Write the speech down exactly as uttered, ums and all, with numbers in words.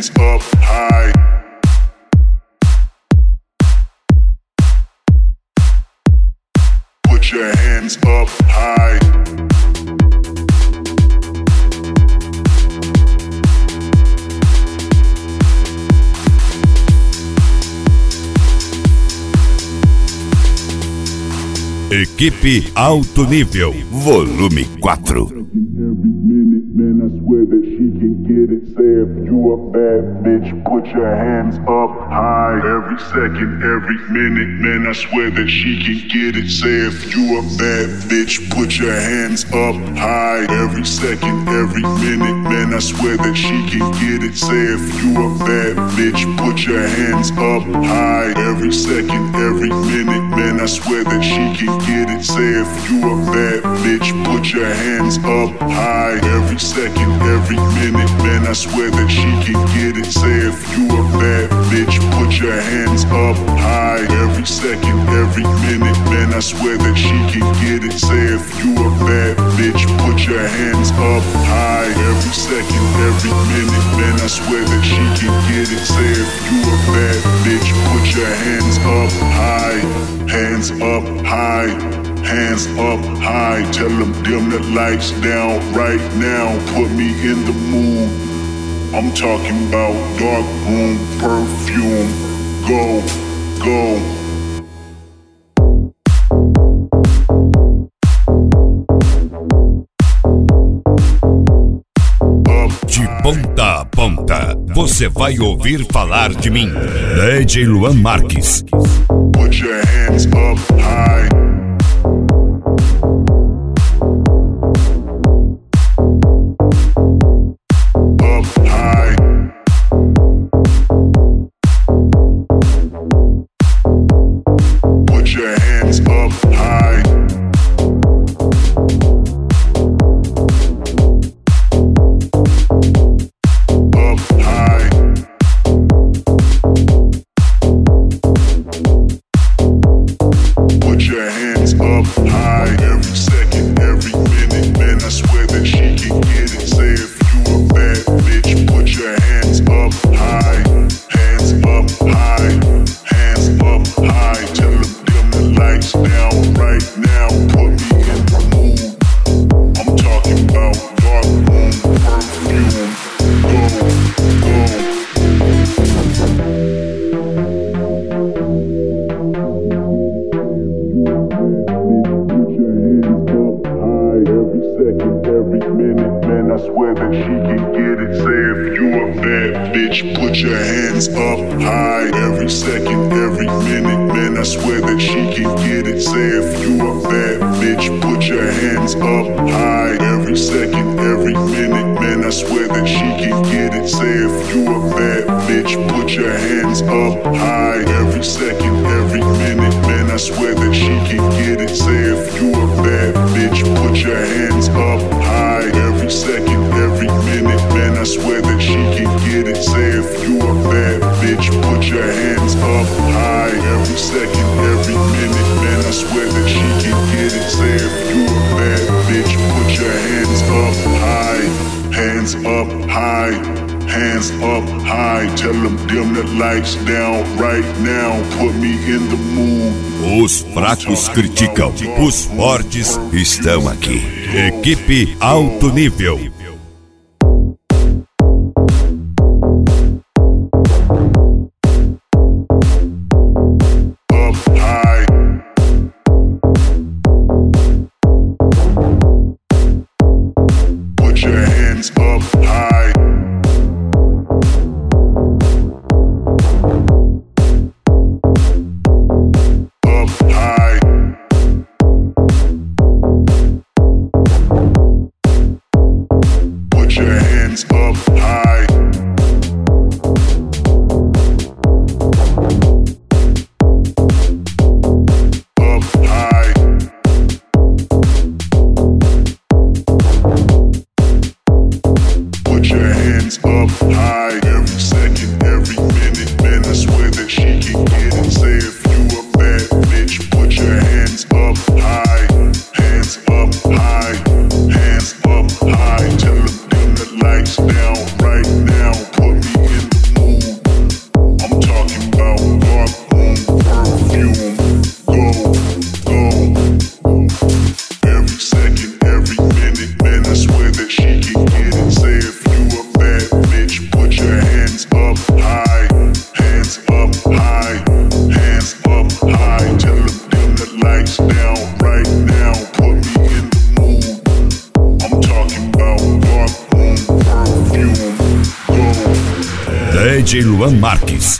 hands up high. Put your hands up high. Equipe Alto Nível, volume quatro. Every minute, man, I swear that she can get it. Say if you a bad bitch, put your hands up high. Every second, every minute, man, I swear that she can get it. Say if you a bad bitch, put your hands up high. Every second, every minute, man, I swear that she can get it. Say if you a bad bitch, put your hands up high. Every second, every minute, man, I swear that she can get it. Say if you a bad bitch, put your hands up high. Every second, every minute, man, I swear that she can get it. Say if you a bad bitch, put your hands up high. Every second, every minute, man, I swear that she can get it. Say if you a bad bitch, put your hands up high. Every second, every minute, man, I swear that she can get it. Say if you a bad bitch, put your hands up high. Hands up high. Hands up high, tell them dim the lights down right now. Put me in the mood. I'm talking about dark room perfume. Go, go. De ponta a ponta, você vai ouvir falar de mim. D J Luan Marques. Put your hands up high. Os fracos criticam, os fortes estão aqui. Equipe Alto Nível. D J Luan Marques.